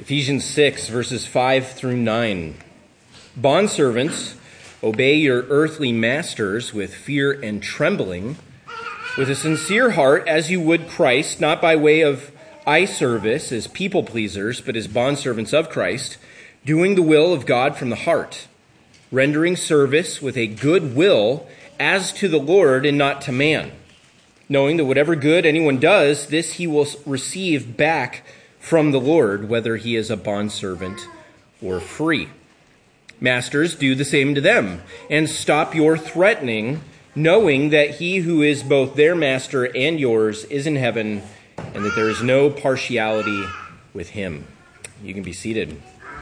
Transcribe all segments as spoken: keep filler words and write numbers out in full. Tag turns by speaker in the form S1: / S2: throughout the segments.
S1: Ephesians six, verses five through nine. Bondservants, obey your earthly masters with fear and trembling, with a sincere heart, as you would Christ, not by way of eye service as people pleasers, but as bondservants of Christ, doing the will of God from the heart, rendering service with a good will as to the Lord and not to man, knowing that whatever good anyone does, this he will receive back from the Lord, whether he is a bondservant or free. Masters, do the same to them, and stop your threatening, knowing that he who is both their master and yours is in heaven, and that there is no partiality with him. You can be seated.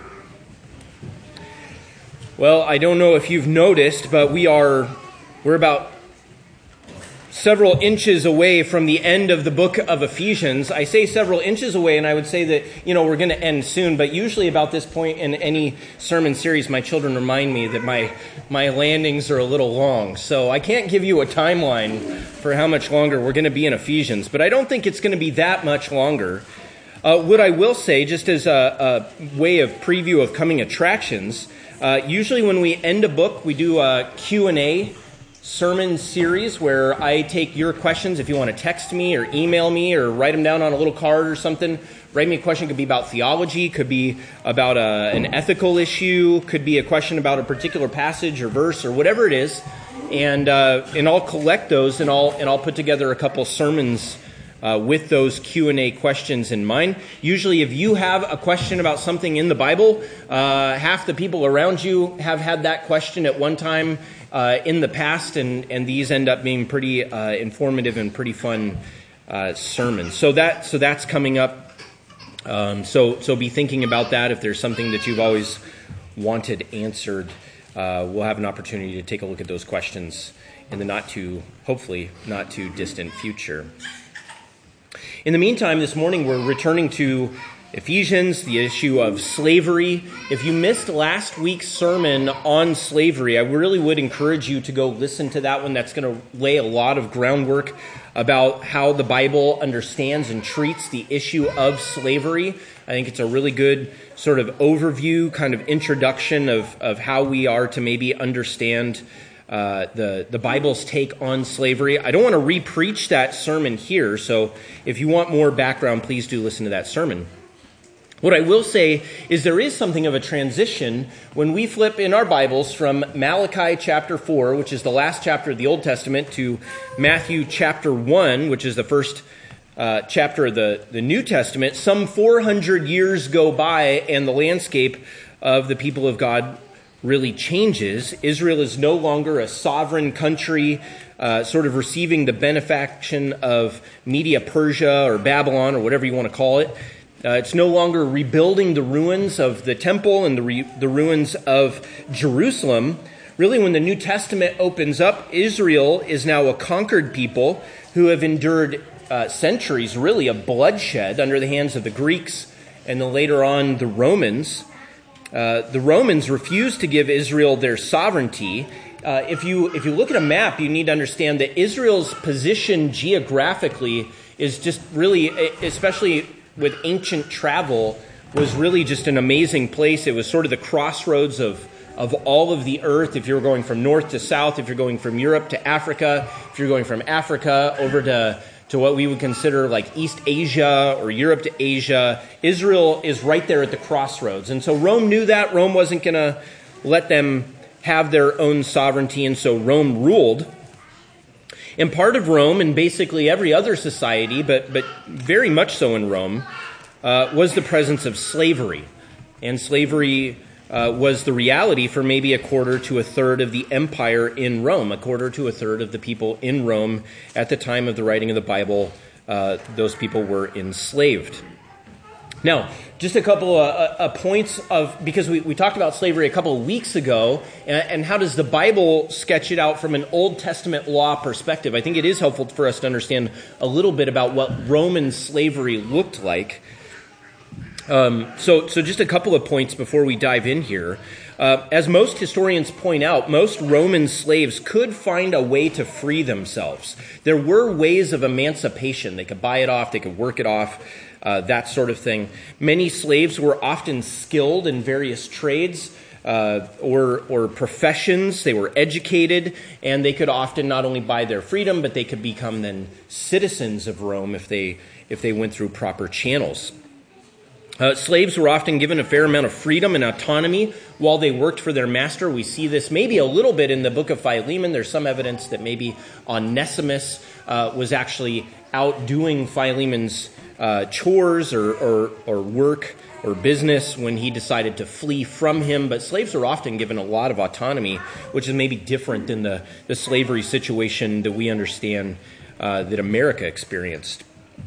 S1: Well, I don't know if you've noticed, but we are we're about several inches away from the end of the book of Ephesians. I say several inches away, and I would say that, you know, we're going to end soon, but usually about this point in any sermon series, my children remind me that my my landings are a little long. So I can't give you a timeline for how much longer we're going to be in Ephesians, but I don't think it's going to be that much longer. Uh, what I will say, just as a, a way of preview of coming attractions, uh, usually when we end a book, we do a Q and A sermon series where I take your questions. If you want to text me or email me or write them down on a little card or something, write me a question. It could be about theology, could be about a, an ethical issue, could be a question about a particular passage or verse or whatever it is, and uh, and I'll collect those and I'll and I'll put together a couple sermons uh, with those Q and A questions in mind. Usually, if you have a question about something in the Bible, uh, half the people around you have had that question at one time Uh, in the past, and, and these end up being pretty uh, informative and pretty fun uh, sermons. So that so that's coming up. Um, so so be thinking about that. If there's something that you've always wanted answered, uh, we'll have an opportunity to take a look at those questions in the not too, hopefully not too distant future. In the meantime, this morning we're returning to Ephesians, the issue of slavery. If you missed last week's sermon on slavery, I really would encourage you to go listen to that one. That's going to lay a lot of groundwork about how the Bible understands and treats the issue of slavery. I think it's a really good sort of overview, kind of introduction of, of how we are to maybe understand uh, the, the Bible's take on slavery. I don't want to re-preach that sermon here, so if you want more background, please do listen to that sermon. What I will say is there is something of a transition when we flip in our Bibles from Malachi chapter four, which is the last chapter of the Old Testament, to Matthew chapter one, which is the first uh, chapter of the, the New Testament. Some four hundred years go by and the landscape of the people of God really changes. Israel is no longer a sovereign country, uh, sort of receiving the benefaction of Media Persia or Babylon or whatever you want to call it. Uh, it's no longer rebuilding the ruins of the temple and the re- the ruins of Jerusalem. Really, when the New Testament opens up, Israel is now a conquered people who have endured uh, centuries, really, of bloodshed under the hands of the Greeks and then later on the Romans. Uh, the Romans refused to give Israel their sovereignty. Uh, if you if you look at a map, you need to understand that Israel's position geographically is just really, especially with ancient travel, was really just an amazing place. It was sort of the crossroads of, of all of the earth. If you're going from north to south, if you're going from Europe to Africa, if you're going from Africa over to, to what we would consider like East Asia or Europe to Asia, Israel is right there at the crossroads. And so Rome knew that. Rome wasn't going to let them have their own sovereignty, and so Rome ruled. And part of Rome, and basically every other society, but but very much so in Rome, uh, was the presence of slavery. And slavery uh, was the reality for maybe a quarter to a third of the empire in Rome, a quarter to a third of the people in Rome at the time of the writing of the Bible. Uh, those people were enslaved. Now, just a couple of uh, uh, points of, because we, we talked about slavery a couple of weeks ago, and, and how does the Bible sketch it out from an Old Testament law perspective? I think it is helpful for us to understand a little bit about what Roman slavery looked like. Um, so, so just a couple of points before we dive in here. Uh, as most historians point out, most Roman slaves could find a way to free themselves. There were ways of emancipation. They could buy it off, they could work it off. uh, that sort of thing. Many slaves were often skilled in various trades uh, or, or professions. They were educated, and they could often not only buy their freedom, but they could become then citizens of Rome if they, if they went through proper channels. Uh, slaves were often given a fair amount of freedom and autonomy while they worked for their master. We see this maybe a little bit in the book of Philemon. There's some evidence that maybe Onesimus uh, was actually out doing Philemon's uh, chores or, or, or work or business when he decided to flee from him. But slaves were often given a lot of autonomy, which is maybe different than the, the slavery situation that we understand uh, that America experienced.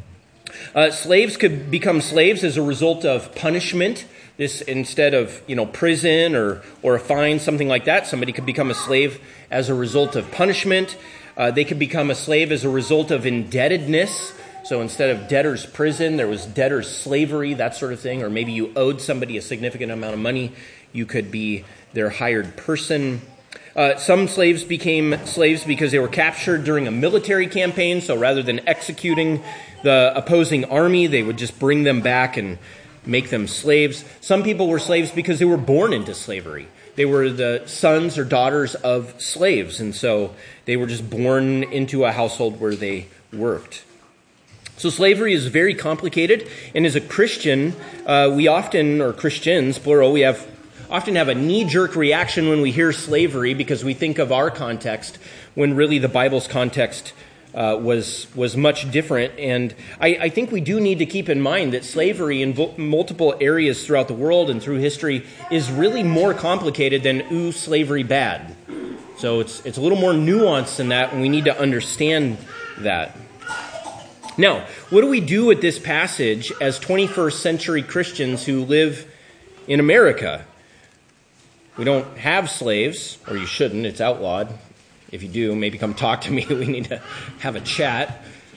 S1: Uh, slaves could become slaves as a result of punishment. This, instead of, you know, prison or, or a fine, something like that, somebody could become a slave as a result of punishment. Uh, they could become a slave as a result of indebtedness. So instead of debtor's prison, there was debtor's slavery, that sort of thing. Or maybe you owed somebody a significant amount of money. You could be their hired person. Uh, some slaves became slaves because they were captured during a military campaign. So rather than executing the opposing army, they would just bring them back and make them slaves. Some people were slaves because they were born into slavery. They were the sons or daughters of slaves, and so they were just born into a household where they worked. So slavery is very complicated, and as a Christian, uh, we often, or Christians, plural, we have often have a knee-jerk reaction when we hear slavery because we think of our context when really the Bible's context Uh, was was much different. And I, I think we do need to keep in mind that slavery in vo- multiple areas throughout the world and through history is really more complicated than, ooh, slavery bad. So it's it's a little more nuanced than that, and we need to understand that. Now, what do we do with this passage as twenty-first century Christians who live in America? We don't have slaves, or you shouldn't, it's outlawed. If you do, maybe come talk to me. We need to have a chat.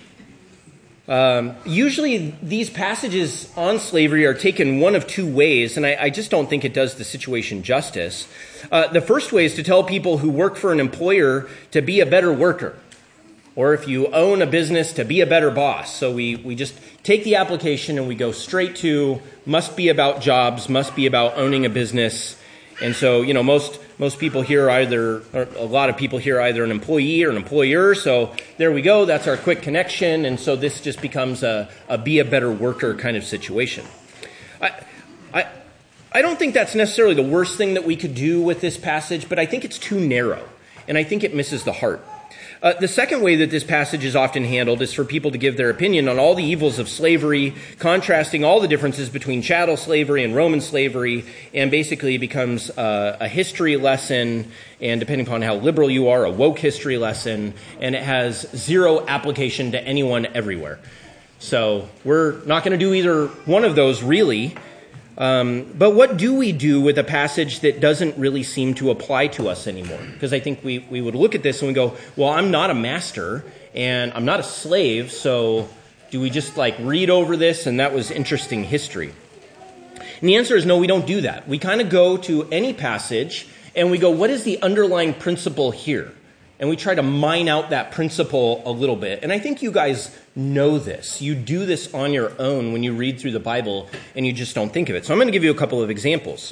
S1: Um, usually these passages on slavery are taken one of two ways, and I, I just don't think it does the situation justice. Uh, the first way is to tell people who work for an employer to be a better worker, or if you own a business, to be a better boss. So we, we just take the application and we go straight to must be about jobs, must be about owning a business. And so, you know, most most people here either, or a lot of people here either an employee or an employer. So there we go. That's our quick connection. And so this just becomes a, a be a better worker kind of situation. I, I, I don't think that's necessarily the worst thing that we could do with this passage, but I think it's too narrow, and I think it misses the heart. Uh, the second way that this passage is often handled is for people to give their opinion on all the evils of slavery, contrasting all the differences between chattel slavery and Roman slavery, and basically it becomes uh, a history lesson, and depending upon how liberal you are, a woke history lesson, and it has zero application to anyone everywhere. So we're not going to do either one of those, really. Um, but what do we do with a passage that doesn't really seem to apply to us anymore? Because I think we, we would look at this and we go, well, I'm not a master and I'm not a slave, so do we just like read over this and that was interesting history? And the answer is no, we don't do that. We kind of go to any passage and we go, what is the underlying principle here? And we try to mine out that principle a little bit. And I think you guys know this. You do this on your own when you read through the Bible and you just don't think of it. So I'm going to give you a couple of examples.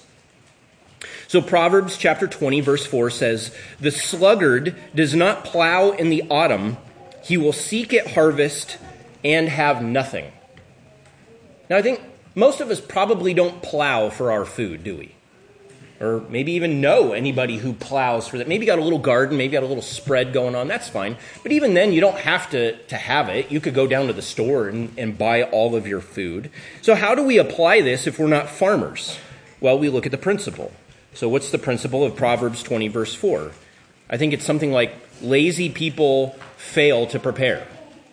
S1: So Proverbs chapter twenty, verse four says, "The sluggard does not plow in the autumn. He will seek at harvest and have nothing." Now I think most of us probably don't plow for our food, do we? Or maybe even know anybody who plows for that. Maybe got a little garden, maybe got a little spread going on. That's fine. But even then, you don't have to, to have it. You could go down to the store and, and buy all of your food. So how do we apply this if we're not farmers? Well, we look at the principle. So what's the principle of Proverbs twenty, verse four? I think it's something like lazy people fail to prepare.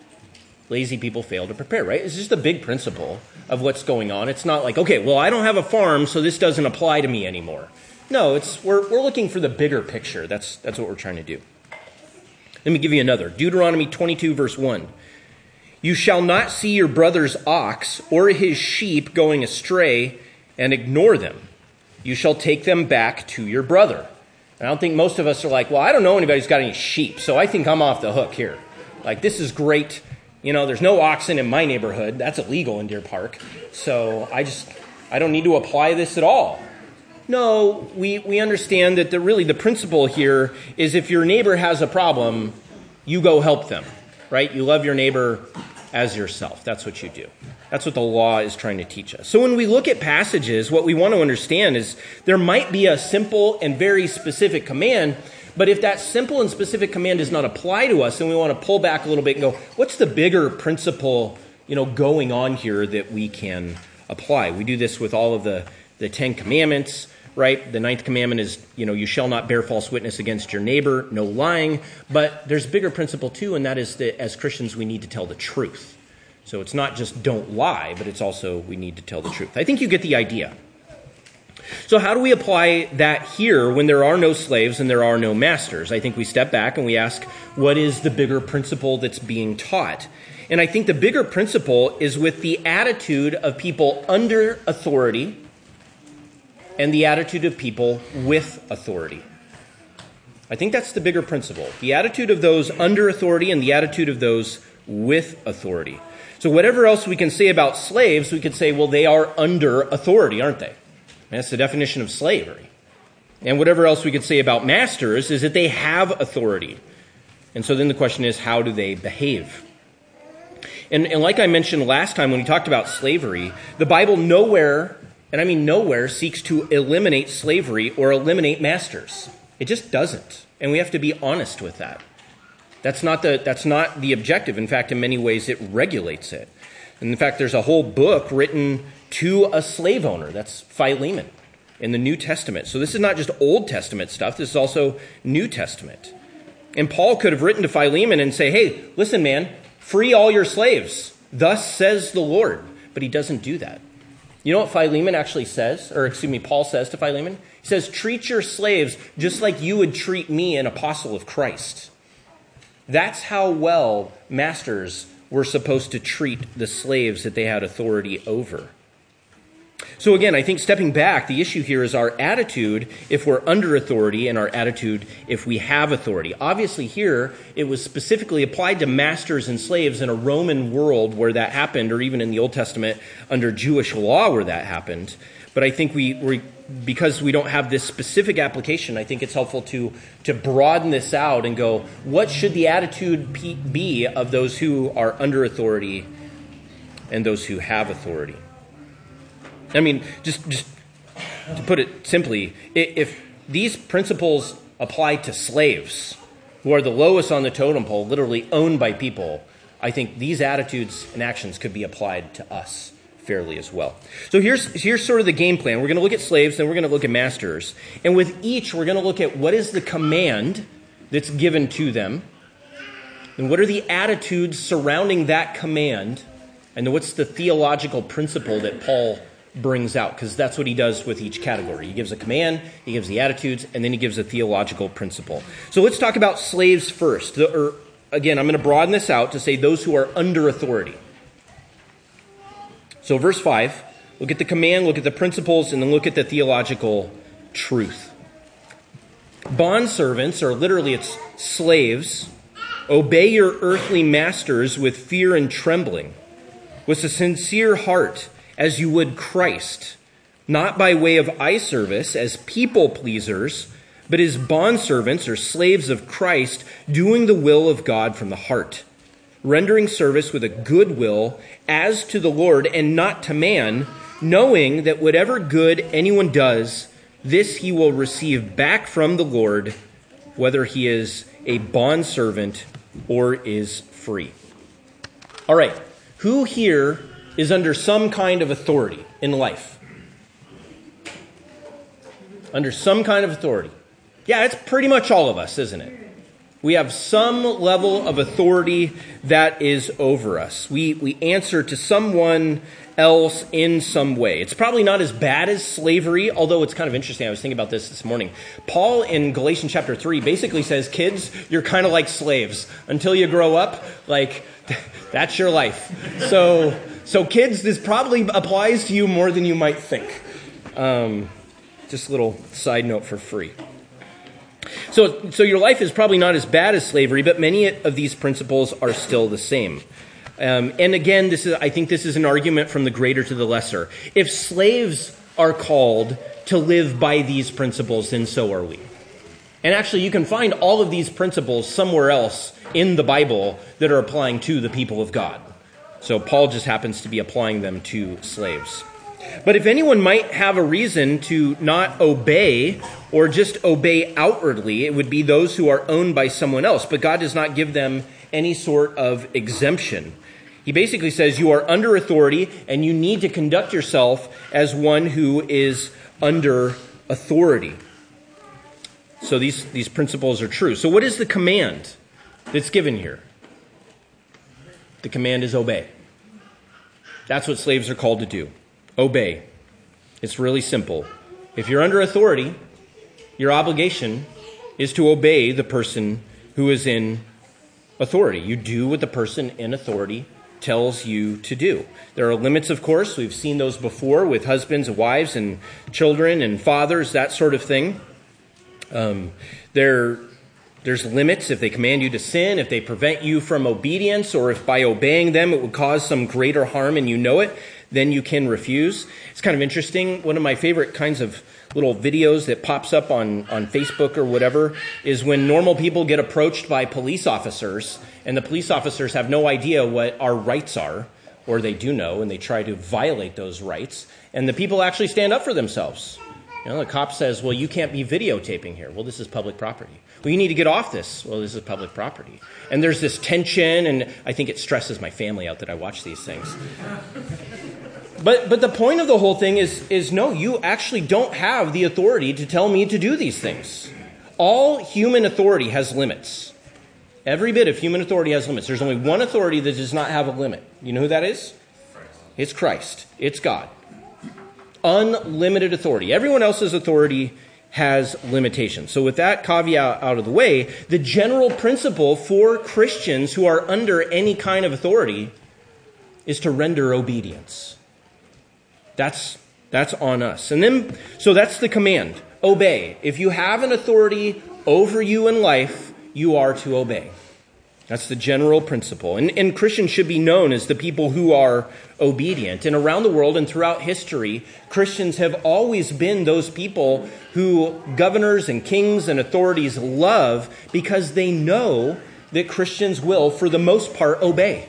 S1: Lazy people fail to prepare, right? It's just a big principle of what's going on. It's not like, okay, well, I don't have a farm, so this doesn't apply to me anymore. No, it's we're we're looking for the bigger picture. That's that's what we're trying to do. Let me give you another. Deuteronomy twenty-two, verse one. "You shall not see your brother's ox or his sheep going astray and ignore them. You shall take them back to your brother." And I don't think most of us are like, well, I don't know anybody who's got any sheep, so I think I'm off the hook here. Like, this is great You know, there's no oxen in my neighborhood. That's illegal in Deer Park. So I just, I don't need to apply this at all. No, we, we understand that the, really the principle here is if your neighbor has a problem, you go help them, right? You love your neighbor as yourself. That's what you do. That's what the law is trying to teach us. So when we look at passages, what we want to understand is there might be a simple and very specific command, but if that simple and specific command does not apply to us, then we want to pull back a little bit and go, what's the bigger principle, you know, going on here that we can apply? We do this with all of the, the Ten Commandments, right? The ninth commandment is, you know, you shall not bear false witness against your neighbor, no lying. But there's a bigger principle too, and that is that as Christians we need to tell the truth. So it's not just don't lie, but it's also we need to tell the truth. I think you get the idea. So how do we apply that here when there are no slaves and there are no masters? I think we step back and we ask, what is the bigger principle that's being taught? And I think the bigger principle is with the attitude of people under authority and the attitude of people with authority. I think that's the bigger principle. The attitude of those under authority and the attitude of those with authority. So whatever else we can say about slaves, we could say, well, they are under authority, aren't they? And that's the definition of slavery. And whatever else we could say about masters is that they have authority. And so then the question is, how do they behave? And, and like I mentioned last time when we talked about slavery, the Bible nowhere, and I mean nowhere, seeks to eliminate slavery or eliminate masters. It just doesn't. And we have to be honest with that. That's not the that's not the objective. In fact, in many ways, it regulates it. And in fact, there's a whole book written to a slave owner. That's Philemon in the New Testament. So this is not just Old Testament stuff. This is also New Testament. And Paul could have written to Philemon and say, hey, listen, man, free all your slaves. Thus says the Lord. But he doesn't do that. You know what Philemon actually says? Or excuse me, Paul says to Philemon? He says, treat your slaves just like you would treat me, an apostle of Christ. That's how well masters were supposed to treat the slaves that they had authority over. So again, I think stepping back, the issue here is our attitude if we're under authority and our attitude if we have authority. Obviously here, it was specifically applied to masters and slaves in a Roman world where that happened, or even in the Old Testament under Jewish law where that happened. But I think we, we because we don't have this specific application, I think it's helpful to, to broaden this out and go, what should the attitude be of those who are under authority and those who have authority? I mean, just, just to put it simply, if these principles apply to slaves, who are the lowest on the totem pole, literally owned by people, I think these attitudes and actions could be applied to us fairly as well. So here's here's sort of the game plan. We're going to look at slaves, then we're going to look at masters. And with each, we're going to look at what is the command that's given to them, and what are the attitudes surrounding that command, and then what's the theological principle that Paul brings out, because that's what he does with each category. He gives a command, he gives the attitudes, and then he gives a theological principle. So let's talk about slaves first. The, or, again, I'm going to broaden this out to say those who are under authority. So verse five, look at the command, look at the principles, and then look at the theological truth. Bondservants, or literally it's slaves, obey your earthly masters with fear and trembling, with a sincere heart, as you would Christ, not by way of eye service as people pleasers, but as bondservants or slaves of Christ, doing the will of God from the heart, rendering service with a good will as to the Lord and not to man, knowing that whatever good anyone does, this he will receive back from the Lord, whether he is a bondservant or is free. All right, who here is under some kind of authority in life? Under some kind of authority. Yeah, it's pretty much all of us, isn't it? We have some level of authority that is over us. We we answer to someone else in some way. It's probably not as bad as slavery, although it's kind of interesting. I was thinking about this this morning. Paul in Galatians chapter three basically says, kids, you're kind of like slaves. Until you grow up, like, that's your life. So, so kids, this probably applies to you more than you might think. Um, just a little side note for free. So, so your life is probably not as bad as slavery, but many of these principles are still the same. Um, and again, this is I think this is an argument from the greater to the lesser. If slaves are called to live by these principles, then so are we. And actually, you can find all of these principles somewhere else in the Bible that are applying to the people of God. So Paul just happens to be applying them to slaves. But if anyone might have a reason to not obey or just obey outwardly, it would be those who are owned by someone else. But God does not give them any sort of exemption. He basically says you are under authority and you need to conduct yourself as one who is under authority. So these, these principles are true. So what is the command that's given here? The command is obey. That's what slaves are called to do. Obey. It's really simple. If you're under authority, your obligation is to obey the person who is in authority. You do what the person in authority tells you to do. There are limits, of course. We've seen those before with husbands and wives and children and fathers, that sort of thing. Um, there, there's limits if they command you to sin, if they prevent you from obedience, or if by obeying them it would cause some greater harm and you know it, then you can refuse. It's kind of interesting. One of my favorite kinds of little videos that pops up on, on Facebook or whatever is when normal people get approached by police officers, and the police officers have no idea what our rights are, or they do know, and they try to violate those rights, and the people actually stand up for themselves. You know, the cop says, well, you can't be videotaping here. Well, this is public property. Well, you need to get off this. Well, this is public property. And there's this tension, and I think it stresses my family out that I watch these things. But but the point of the whole thing is, is no, you actually don't have the authority to tell me to do these things. All human authority has limits. Every bit of human authority has limits. There's only one authority that does not have a limit. You know who that is? It's Christ. It's God. Unlimited authority. Everyone else's authority has limitations. So with that caveat out of the way, the general principle for Christians who are under any kind of authority is to render obedience. That's that's on us. And then, so that's the command. Obey. If you have an authority over you in life, you are to obey. That's the general principle. And, and Christians should be known as the people who are obedient. And around the world and throughout history, Christians have always been those people who governors and kings and authorities love because they know that Christians will, for the most part, obey.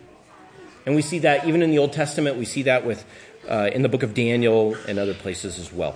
S1: And we see that even in the Old Testament. We see that with uh, in the book of Daniel and other places as well.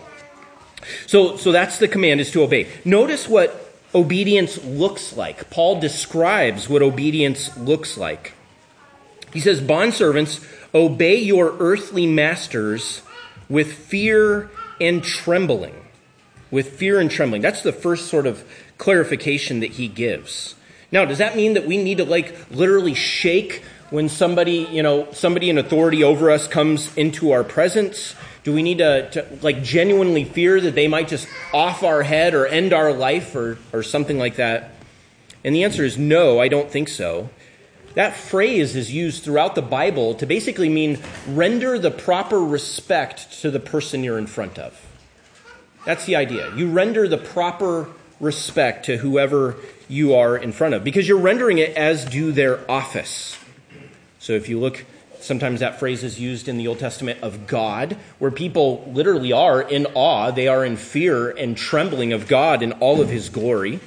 S1: So, so that's the command, is to obey. Notice what obedience looks like. Paul describes what obedience looks like. He says, bondservants, obey your earthly masters with fear and trembling. With fear and trembling. That's the first sort of clarification that he gives. Now, does that mean that we need to like literally shake when somebody, you know, somebody in authority over us comes into our presence? Do we need to, to like genuinely fear that they might just off our head or end our life or, or something like that? And the answer is no, I don't think so. That phrase is used throughout the Bible to basically mean render the proper respect to the person you're in front of. That's the idea. You render the proper respect to whoever you are in front of, because you're rendering it as due their office. So if you look, sometimes that phrase is used in the Old Testament of God, where people literally are in awe. They are in fear and trembling of God in all of his glory.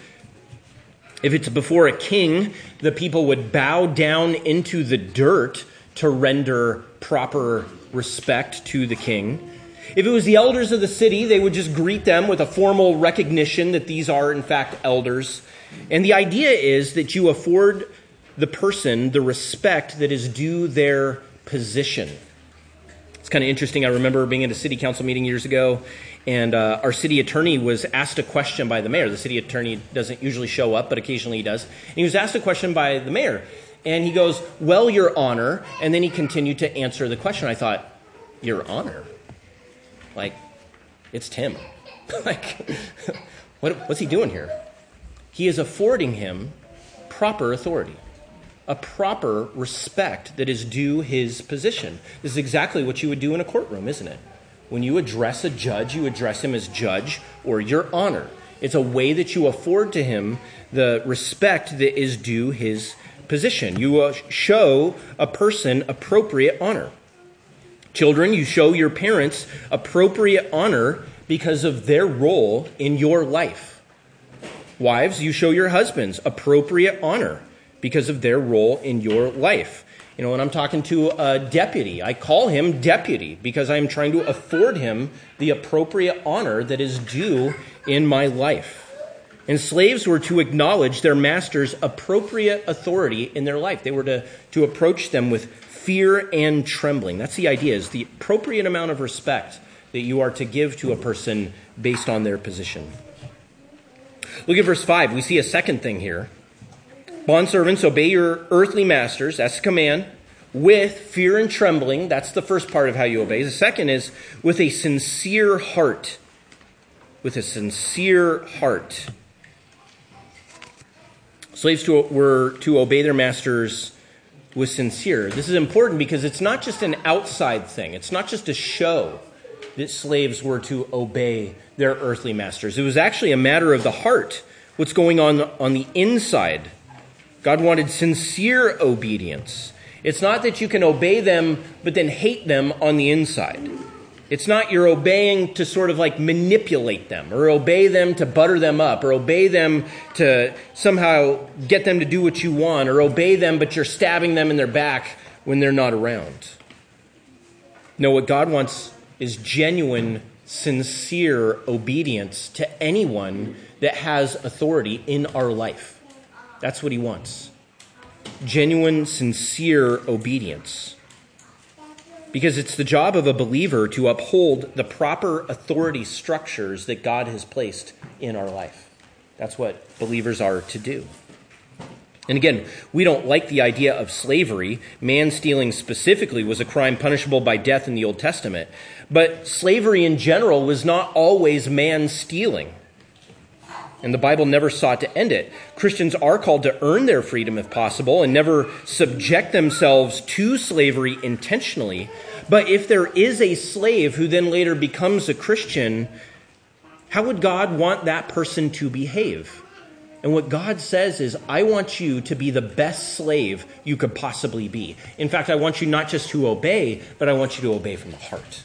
S1: If it's before a king, the people would bow down into the dirt to render proper respect to the king. If it was the elders of the city, they would just greet them with a formal recognition that these are, in fact, elders. And the idea is that you afford the person the respect that is due their position. It's kind of interesting. I remember being at a city council meeting years ago, and uh, our city attorney was asked a question by the mayor. The city attorney doesn't usually show up, but occasionally he does. And he was asked a question by the mayor, and he goes, "Well, Your Honor," and then he continued to answer the question. I thought, "Your Honor? Like, it's Tim. like, what, what's he doing here?" He is affording him proper authority, a proper respect that is due his position. This is exactly what you would do in a courtroom, isn't it? When you address a judge, you address him as judge or Your Honor. It's a way that you afford to him the respect that is due his position. You uh, show a person appropriate honor. Children, you show your parents appropriate honor because of their role in your life. Wives, you show your husbands appropriate honor because of their role in your life. You know, when I'm talking to a deputy, I call him deputy because I'm trying to afford him the appropriate honor that is due in my life. And slaves were to acknowledge their master's appropriate authority in their life. They were to, to approach them with fear and trembling. That's the idea, is the appropriate amount of respect that you are to give to a person based on their position. Look at verse five. We see a second thing here. Bondservants, obey your earthly masters. That's the command. With fear and trembling. That's the first part of how you obey. The second is with a sincere heart. With a sincere heart. Slaves to, were to obey their masters with sincere. This is important because it's not just an outside thing. It's not just a show that slaves were to obey their earthly masters. It was actually a matter of the heart. What's going on on the inside. God wanted sincere obedience. It's not that you can obey them, but then hate them on the inside. It's not you're obeying to sort of like manipulate them, or obey them to butter them up, or obey them to somehow get them to do what you want, or obey them, but you're stabbing them in their back when they're not around. No, what God wants is genuine, sincere obedience to anyone that has authority in our life. That's what he wants. Genuine, sincere obedience. Because it's the job of a believer to uphold the proper authority structures that God has placed in our life. That's what believers are to do. And again, we don't like the idea of slavery. Man stealing specifically was a crime punishable by death in the Old Testament. But slavery in general was not always man stealing. And the Bible never sought to end it. Christians are called to earn their freedom if possible and never subject themselves to slavery intentionally. But if there is a slave who then later becomes a Christian, how would God want that person to behave? And what God says is, I want you to be the best slave you could possibly be. In fact, I want you not just to obey, but I want you to obey from the heart.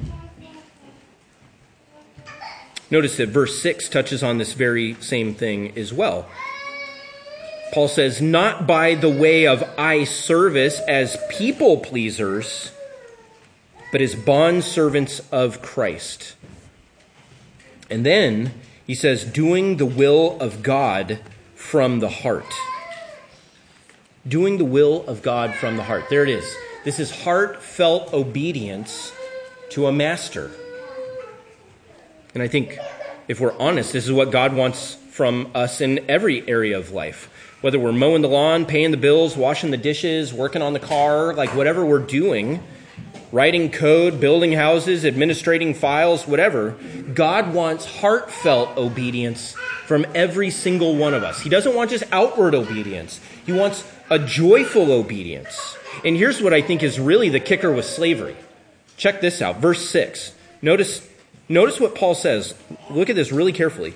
S1: Notice that verse six touches on this very same thing as well. Paul says, not by the way of eye service as people pleasers, but as bondservants of Christ. And then he says, doing the will of God from the heart. Doing the will of God from the heart. There it is. This is heartfelt obedience to a master. And I think, if we're honest, this is what God wants from us in every area of life. Whether we're mowing the lawn, paying the bills, washing the dishes, working on the car, like whatever we're doing, writing code, building houses, administrating files, whatever, God wants heartfelt obedience from every single one of us. He doesn't want just outward obedience. He wants a joyful obedience. And here's what I think is really the kicker with slavery. Check this out. Verse six. Notice Notice what Paul says. Look at this really carefully.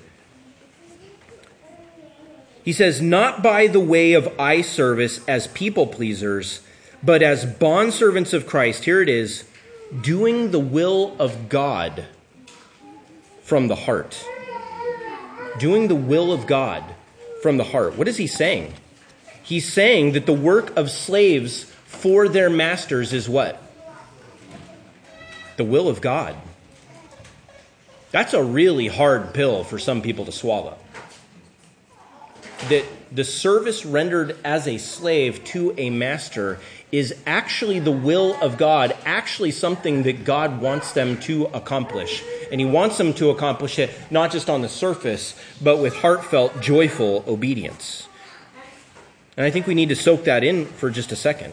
S1: He says, not by the way of eye service as people pleasers, but as bondservants of Christ. Here it is, doing the will of God from the heart. Doing the will of God from the heart. What is he saying? He's saying that the work of slaves for their masters is what? The will of God. That's a really hard pill for some people to swallow. That the service rendered as a slave to a master is actually the will of God, actually something that God wants them to accomplish. And he wants them to accomplish it not just on the surface, but with heartfelt, joyful obedience. And I think we need to soak that in for just a second.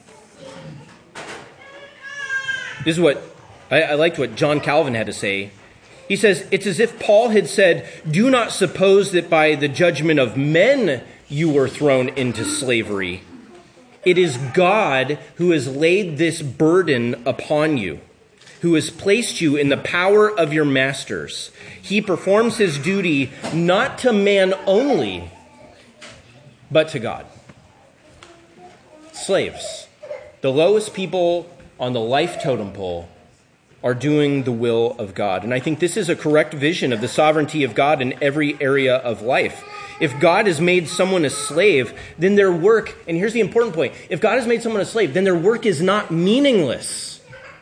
S1: This is what, I, I liked what John Calvin had to say. He says, it's as if Paul had said, do not suppose that by the judgment of men you were thrown into slavery. It is God who has laid this burden upon you, who has placed you in the power of your masters. He performs his duty not to man only, but to God. Slaves, the lowest people on the life totem pole, are doing the will of God. And I think this is a correct vision of the sovereignty of God in every area of life. If God has made someone a slave, then their work, and here's the important point, if God has made someone a slave, then their work is not meaningless.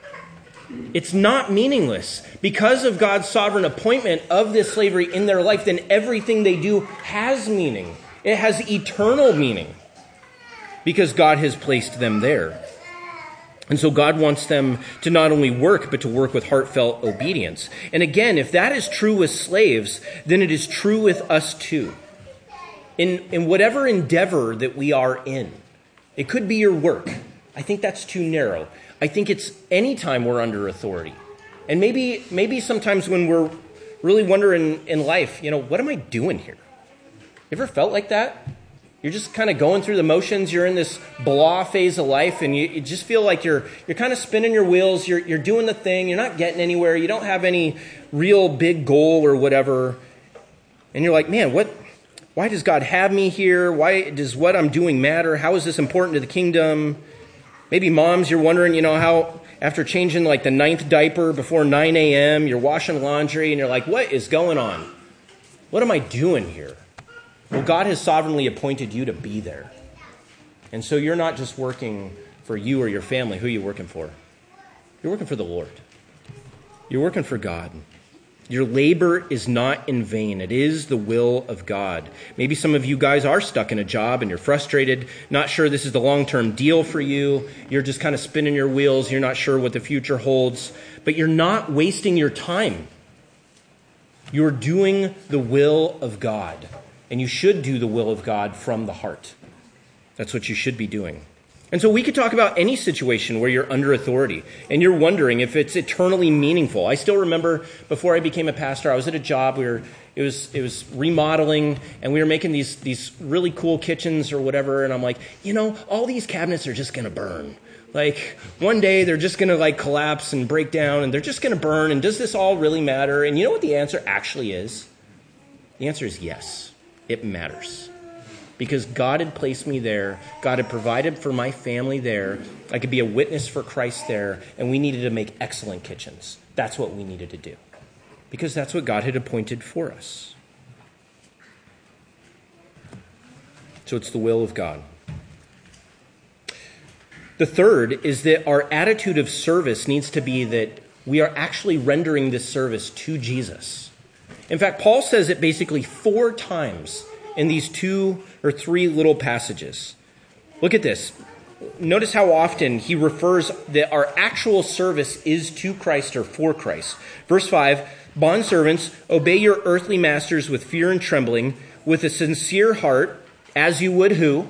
S1: It's not meaningless. Because of God's sovereign appointment of this slavery in their life, then everything they do has meaning. It has eternal meaning because God has placed them there. And so God wants them to not only work, but to work with heartfelt obedience. And again, if that is true with slaves, then it is true with us too. In, in whatever endeavor that we are in, it could be your work. I think that's too narrow. I think it's any time we're under authority. And maybe maybe sometimes when we're really wondering in life, you know, what am I doing here? You ever felt like that? You're just kind of going through the motions. You're in this blah phase of life, and you, you just feel like you're you're kind of spinning your wheels. You're you're doing the thing. You're not getting anywhere. You don't have any real big goal or whatever. And you're like, man, what? Why does God have me here? Why does what I'm doing matter? How is this important to the kingdom? Maybe moms, you're wondering, you know, how after changing like the ninth diaper before nine a.m., you're washing laundry, and you're like, what is going on? What am I doing here? Well, God has sovereignly appointed you to be there. And so you're not just working for you or your family. Who are you working for? You're working for the Lord. You're working for God. Your labor is not in vain. It is the will of God. Maybe some of you guys are stuck in a job and you're frustrated, not sure this is the long-term deal for you. You're just kind of spinning your wheels. You're not sure what the future holds. But you're not wasting your time. You're doing the will of God. And you should do the will of God from the heart. That's what you should be doing. And so we could talk about any situation where you're under authority and you're wondering if it's eternally meaningful. I still remember before I became a pastor, I was at a job where it was it was remodeling, and we were making these these really cool kitchens or whatever. And I'm like, you know, all these cabinets are just going to burn. Like one day they're just going to like collapse and break down, and they're just going to burn. And does this all really matter? And you know what the answer actually is? The answer is yes. It matters. Because God had placed me there. God had provided for my family there. I could be a witness for Christ there. And we needed to make excellent kitchens. That's what we needed to do. Because that's what God had appointed for us. So it's the will of God. The third is that our attitude of service needs to be that we are actually rendering this service to Jesus. In fact, Paul says it basically four times in these two or three little passages. Look at this. Notice how often he refers that our actual service is to Christ or for Christ. Verse five, bondservants, obey your earthly masters with fear and trembling, with a sincere heart, as you would who?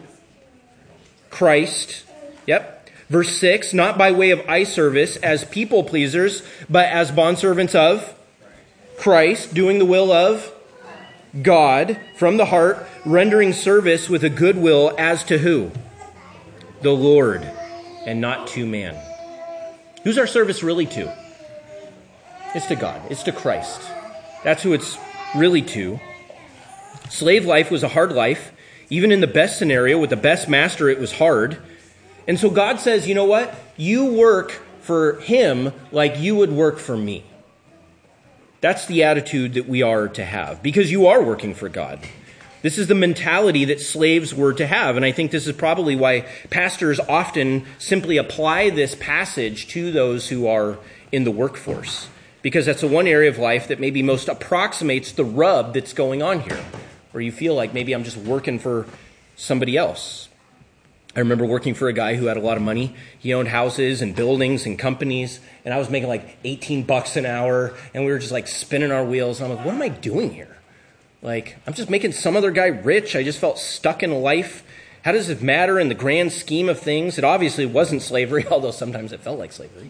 S1: Christ. Yep. Verse six, not by way of eye service as people pleasers, but as bondservants of Christ, doing the will of God from the heart, rendering service with a good will as to who? The Lord, and not to man. Who's our service really to? It's to God. It's to Christ. That's who it's really to. Slave life was a hard life. Even in the best scenario, with the best master, it was hard. And so God says, you know what? You work for him like you would work for me. That's the attitude that we are to have, because you are working for God. This is the mentality that slaves were to have, and I think this is probably why pastors often simply apply this passage to those who are in the workforce, because that's the one area of life that maybe most approximates the rub that's going on here, where you feel like maybe I'm just working for somebody else. I remember working for a guy who had a lot of money. He owned houses and buildings and companies, and I was making like eighteen bucks an hour, and we were just like spinning our wheels. And I'm like, what am I doing here? Like, I'm just making some other guy rich. I just felt stuck in life. How does it matter in the grand scheme of things? It obviously wasn't slavery, although sometimes it felt like slavery.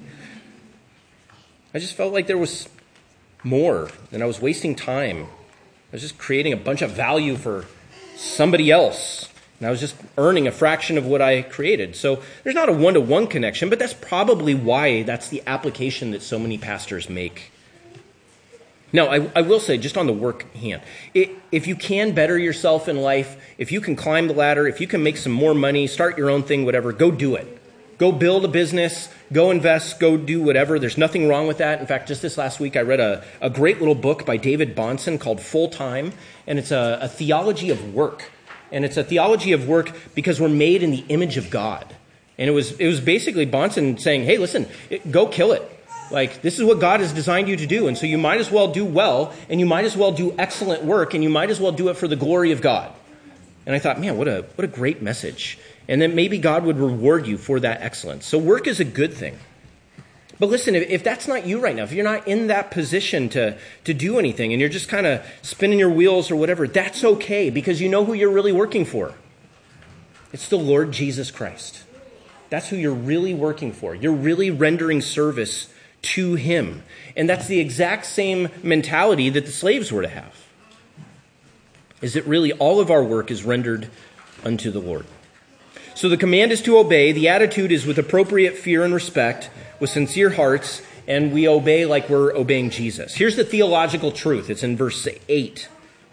S1: I just felt like there was more, and I was wasting time. I was just creating a bunch of value for somebody else. And I was just earning a fraction of what I created. So there's not a one-to-one connection, but that's probably why that's the application that so many pastors make. Now, I, I will say, just on the work hand, it, if you can better yourself in life, if you can climb the ladder, if you can make some more money, start your own thing, whatever, go do it. Go build a business, go invest, go do whatever. There's nothing wrong with that. In fact, just this last week, I read a, a great little book by David Bahnsen called Full Time, and it's a, a theology of work. And it's a theology of work because we're made in the image of God. And it was it was basically Bahnsen saying, hey, listen, it, go kill it. Like, this is what God has designed you to do. And so you might as well do well, and you might as well do excellent work, and you might as well do it for the glory of God. And I thought, man, what a what a great message. And then maybe God would reward you for that excellence. So work is a good thing. But listen, if, if that's not you right now, if you're not in that position to, to do anything and you're just kind of spinning your wheels or whatever, that's okay because you know who you're really working for. It's the Lord Jesus Christ. That's who you're really working for. You're really rendering service to him. And that's the exact same mentality that the slaves were to have. Is that really all of our work is rendered unto the Lord. So the command is to obey. The attitude is with appropriate fear and respect, with sincere hearts, and we obey like we're obeying Jesus. Here's the theological truth. It's in verse eight.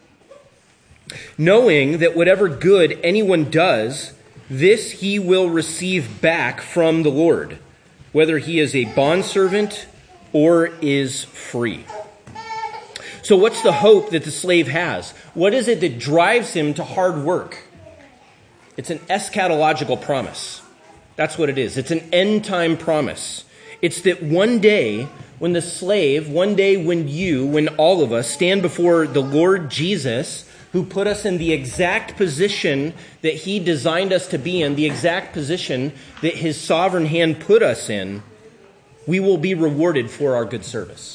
S1: Knowing that whatever good anyone does, this he will receive back from the Lord, whether he is a bondservant or is free. So what's the hope that the slave has? What is it that drives him to hard work? It's an eschatological promise. That's what it is. It's an end-time promise. It's that one day when the slave, one day when you, when all of us stand before the Lord Jesus, who put us in the exact position that he designed us to be in, the exact position that his sovereign hand put us in, we will be rewarded for our good service.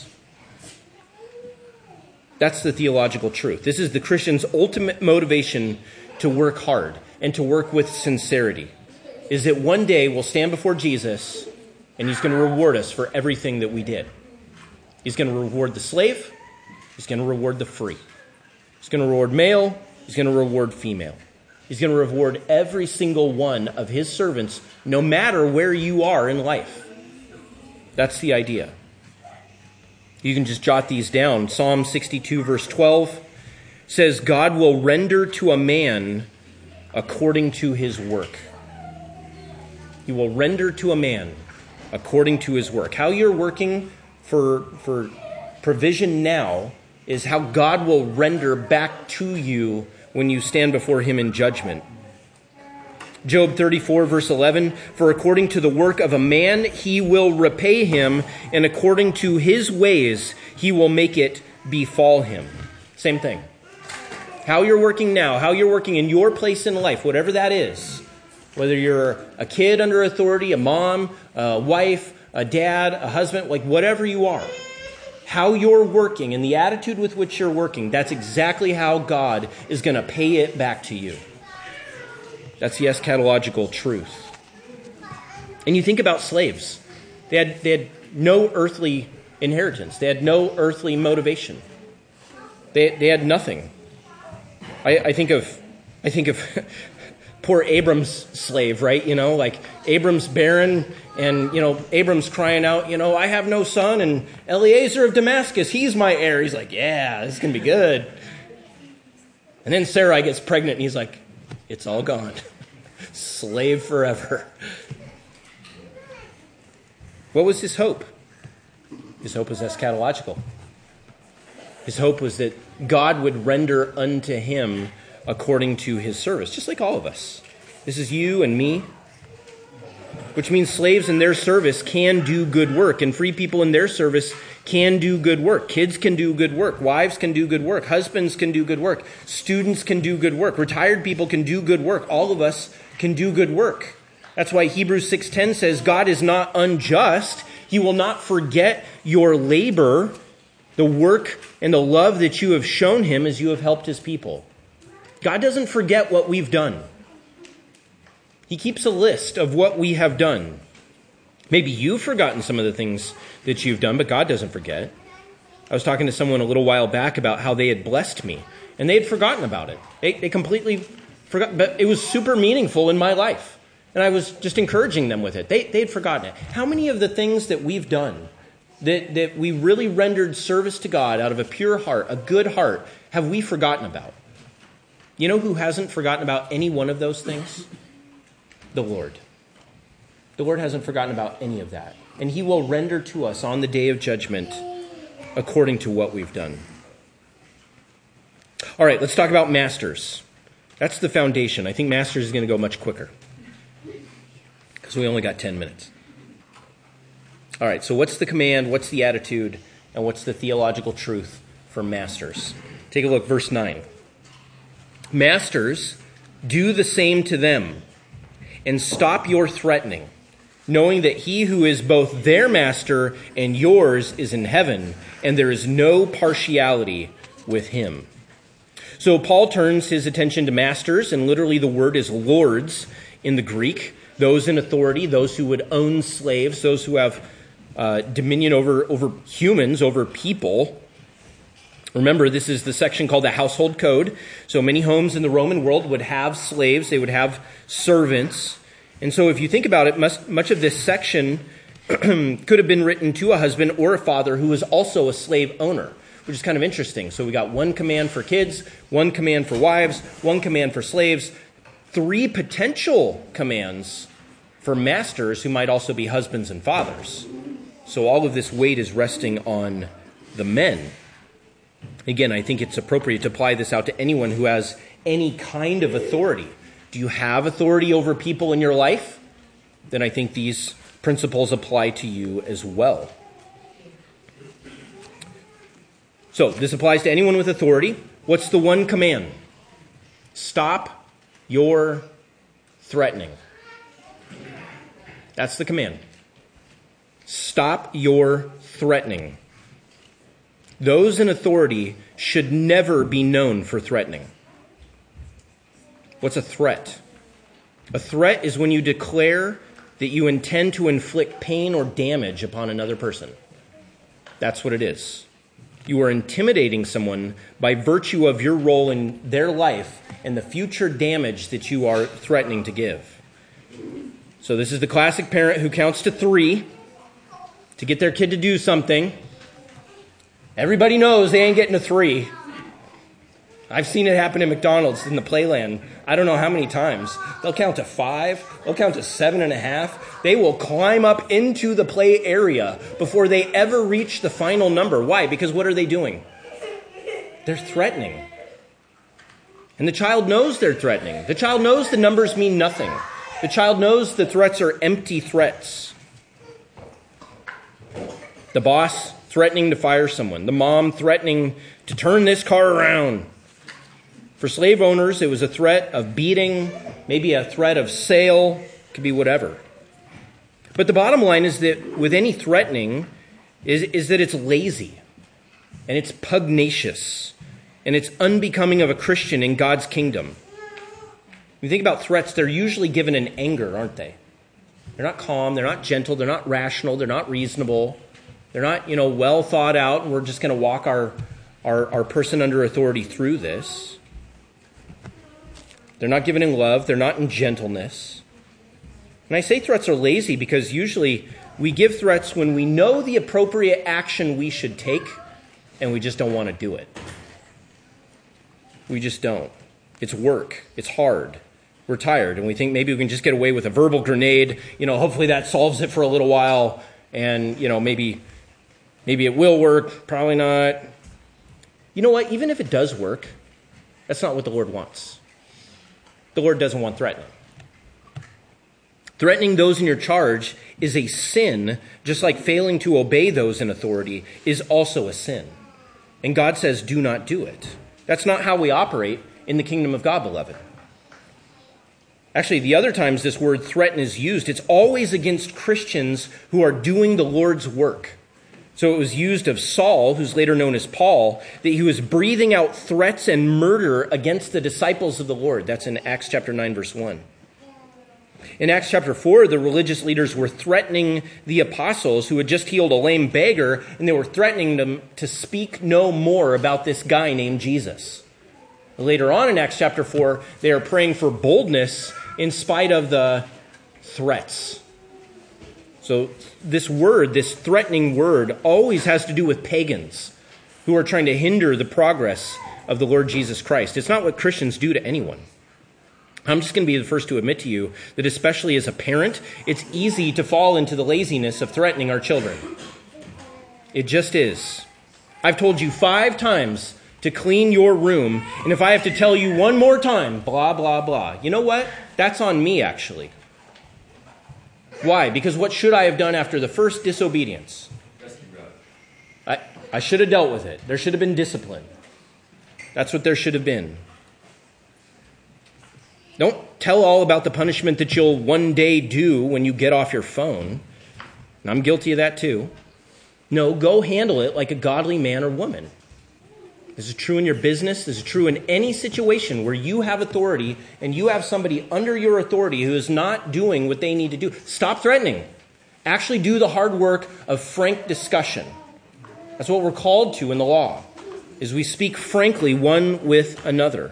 S1: That's the theological truth. This is the Christian's ultimate motivation to work hard and to work with sincerity, is that one day we'll stand before Jesus and he's going to reward us for everything that we did. He's going to reward the slave. He's going to reward the free. He's going to reward male. He's going to reward female. He's going to reward every single one of his servants, no matter where you are in life. That's the idea. You can just jot these down. Psalm sixty-two, verse twelve says, God will render to a man according to his work. He will render to a man according to his work. How you're working for, for provision now is how God will render back to you when you stand before him in judgment. Job thirty-four, verse eleven, for according to the work of a man, he will repay him, and according to his ways, he will make it befall him. Same thing. How you're working now, how you're working in your place in life, whatever that is, whether you're a kid under authority, a mom, a wife, a dad, a husband, like whatever you are, how you're working and the attitude with which you're working, that's exactly how God is going to pay it back to you. That's the eschatological truth. And you think about slaves. They had, they had no earthly inheritance. They had no earthly motivation. They, they had nothing. I, I think of, I think of poor Abram's slave, right? You know, like Abram's barren, and, you know, Abram's crying out, you know, I have no son, and Eliezer of Damascus, he's my heir. He's like, yeah, this is going to be good. And then Sarai gets pregnant, and he's like, it's all gone. Slave forever. What was his hope? His hope was eschatological. His hope was that God would render unto him according to his service, just like all of us. This is you and me, which means slaves in their service can do good work, and free people in their service can do good work. Kids can do good work. Wives can do good work. Husbands can do good work. Students can do good work. Retired people can do good work. All of us can do good work. That's why Hebrews six ten says, God is not unjust. He will not forget your labor, the work and the love that you have shown him as you have helped his people. God doesn't forget what we've done. He keeps a list of what we have done. Maybe you've forgotten some of the things that you've done, but God doesn't forget. I was talking to someone a little while back about how they had blessed me, and they had forgotten about it. They, they completely forgot, but it was super meaningful in my life, and I was just encouraging them with it. They, they had forgotten it. How many of the things that we've done that, that we really rendered service to God out of a pure heart, a good heart, have we forgotten about? You know who hasn't forgotten about any one of those things? The Lord. The Lord hasn't forgotten about any of that. And he will render to us on the day of judgment according to what we've done. All right, let's talk about masters. That's the foundation. I think masters is going to go much quicker because we only got ten minutes. All right, so what's the command, what's the attitude, and what's the theological truth for masters? Take a look, verse nine. Masters, do the same to them, and stop your threatening, knowing that he who is both their master and yours is in heaven, and there is no partiality with him. So Paul turns his attention to masters, and literally the word is lords in the Greek, those in authority, those who would own slaves, those who have uh, dominion over, over humans, over people. Remember, this is the section called the household code. So many homes in the Roman world would have slaves, they would have servants. And so if you think about it, much, much of this section could have been written to a husband or a father who was also a slave owner, which is kind of interesting. So we got one command for kids, one command for wives, one command for slaves, three potential commands for masters who might also be husbands and fathers. So all of this weight is resting on the men. Again, I think it's appropriate to apply this out to anyone who has any kind of authority. Do you have authority over people in your life? Then I think these principles apply to you as well. So this applies to anyone with authority. What's the one command? Stop your threatening. That's the command. Stop your threatening. Those in authority should never be known for threatening. What's a threat? A threat is when you declare that you intend to inflict pain or damage upon another person. That's what it is. You are intimidating someone by virtue of your role in their life and the future damage that you are threatening to give. So this is the classic parent who counts to three to get their kid to do something. Everybody knows they ain't getting a three. I've seen it happen in McDonald's in the Playland. I don't know how many times. They'll count to five. They'll count to seven and a half. They will climb up into the play area before they ever reach the final number. Why? Because what are they doing? They're threatening. And the child knows they're threatening. The child knows the numbers mean nothing. The child knows the threats are empty threats. The boss threatening to fire someone. The mom threatening to turn this car around. For slave owners, it was a threat of beating, maybe a threat of sale, could be whatever. But the bottom line is that with any threatening is, is that it's lazy and it's pugnacious and it's unbecoming of a Christian in God's kingdom. When you think about threats, they're usually given in anger, aren't they? They're not calm, they're not gentle, they're not rational, they're not reasonable. They're not, you know, well thought out, and we're just going to walk our, our, our person under authority through this. They're not given in love. They're not in gentleness. And I say threats are lazy because usually we give threats when we know the appropriate action we should take, and we just don't want to do it. We just don't. It's work. It's hard. We're tired, and we think maybe we can just get away with a verbal grenade. You know, hopefully that solves it for a little while, and, you know, maybe... Maybe it will work, probably not. You know what? Even if it does work, that's not what the Lord wants. The Lord doesn't want threatening. Threatening those in your charge is a sin, just like failing to obey those in authority is also a sin. And God says, do not do it. That's not how we operate in the kingdom of God, beloved. Actually, the other times this word threaten is used, it's always against Christians who are doing the Lord's work. So it was used of Saul, who's later known as Paul, that he was breathing out threats and murder against the disciples of the Lord. That's in Acts chapter nine, verse one. In Acts chapter four, the religious leaders were threatening the apostles who had just healed a lame beggar, and they were threatening them to speak no more about this guy named Jesus. Later on in Acts chapter four, they are praying for boldness in spite of the threats. So this word, this threatening word, always has to do with pagans who are trying to hinder the progress of the Lord Jesus Christ. It's not what Christians do to anyone. I'm just going to be the first to admit to you that especially as a parent, it's easy to fall into the laziness of threatening our children. It just is. I've told you five times to clean your room, and if I have to tell you one more time, blah, blah, blah. You know what? That's on me, actually. Why? Because what should I have done after the first disobedience? I, I should have dealt with it. There should have been discipline. That's what there should have been. Don't tell all about the punishment that you'll one day do when you get off your phone. And I'm guilty of that too. No, go handle it like a godly man or woman. This is true in your business. This is true in any situation where you have authority and you have somebody under your authority who is not doing what they need to do. Stop threatening. Actually do the hard work of frank discussion. That's what we're called to in the law, is we speak frankly one with another.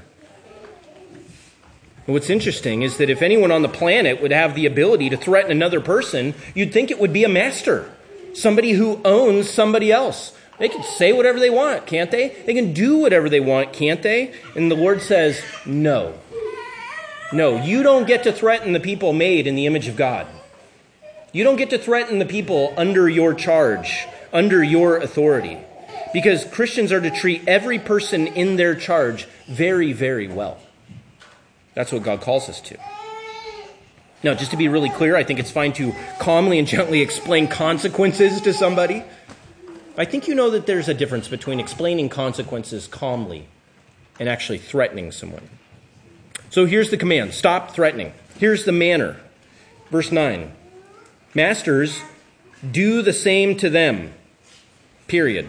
S1: And what's interesting is that if anyone on the planet would have the ability to threaten another person, you'd think it would be a master, somebody who owns somebody else. They can say whatever they want, can't they? They can do whatever they want, can't they? And the Lord says, no. No, you don't get to threaten the people made in the image of God. You don't get to threaten the people under your charge, under your authority. Because Christians are to treat every person in their charge very, very well. That's what God calls us to. Now, just to be really clear, I think it's fine to calmly and gently explain consequences to somebody. I think you know that there's a difference between explaining consequences calmly and actually threatening someone. So here's the command. Stop threatening. Here's the manner. Verse nine. Masters, do the same to them. Period.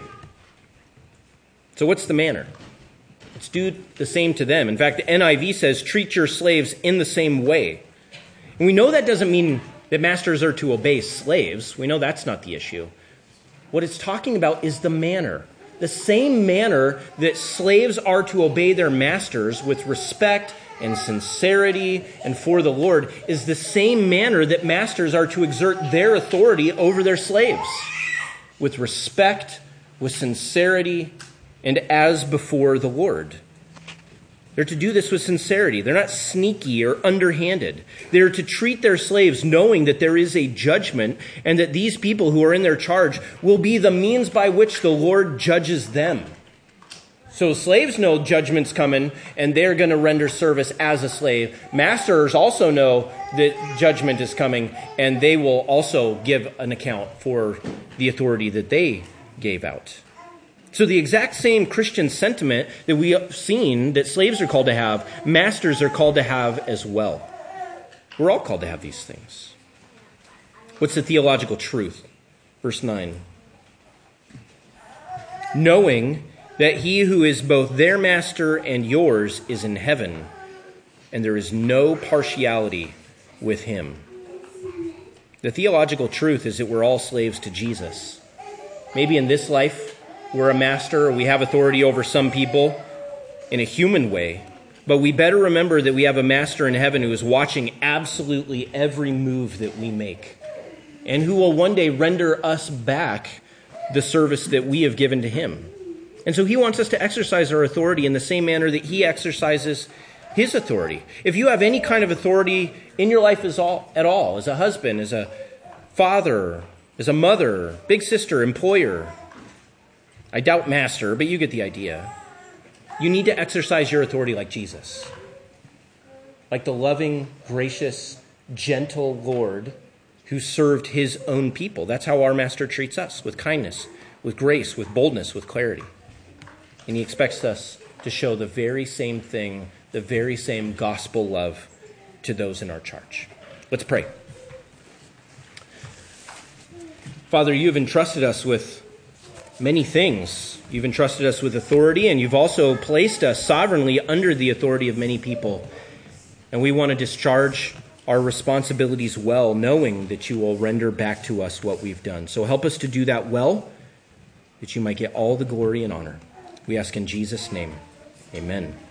S1: So what's the manner? It's do the same to them. In fact, the N I V says, treat your slaves in the same way. And we know that doesn't mean that masters are to obey slaves. We know that's not the issue. What it's talking about is the manner. The same manner that slaves are to obey their masters with respect and sincerity and for the Lord is the same manner that masters are to exert their authority over their slaves. With respect, with sincerity, and as before the Lord. They're to do this with sincerity. They're not sneaky or underhanded. They're to treat their slaves knowing that there is a judgment and that these people who are in their charge will be the means by which the Lord judges them. So slaves know judgment's coming and they're going to render service as a slave. Masters also know that judgment is coming and they will also give an account for the authority that they gave out. So the exact same Christian sentiment that we have seen that slaves are called to have, masters are called to have as well. We're all called to have these things. What's the theological truth? Verse nine. Knowing that he who is both their master and yours is in heaven, and there is no partiality with him. The theological truth is that we're all slaves to Jesus. Maybe in this life, we're a master, or we have authority over some people in a human way. But we better remember that we have a master in heaven who is watching absolutely every move that we make. And who will one day render us back the service that we have given to him. And so he wants us to exercise our authority in the same manner that he exercises his authority. If you have any kind of authority in your life as all, at all, as a husband, as a father, as a mother, big sister, employer, I doubt master, but you get the idea. You need to exercise your authority like Jesus. Like the loving, gracious, gentle Lord who served his own people. That's how our master treats us, with kindness, with grace, with boldness, with clarity. And he expects us to show the very same thing, the very same gospel love to those in our charge. Let's pray. Father, you have entrusted us with many things. You've entrusted us with authority, and you've also placed us sovereignly under the authority of many people. And we want to discharge our responsibilities well, knowing that you will render back to us what we've done. So help us to do that well, that you might get all the glory and honor. We ask in Jesus' name. Amen.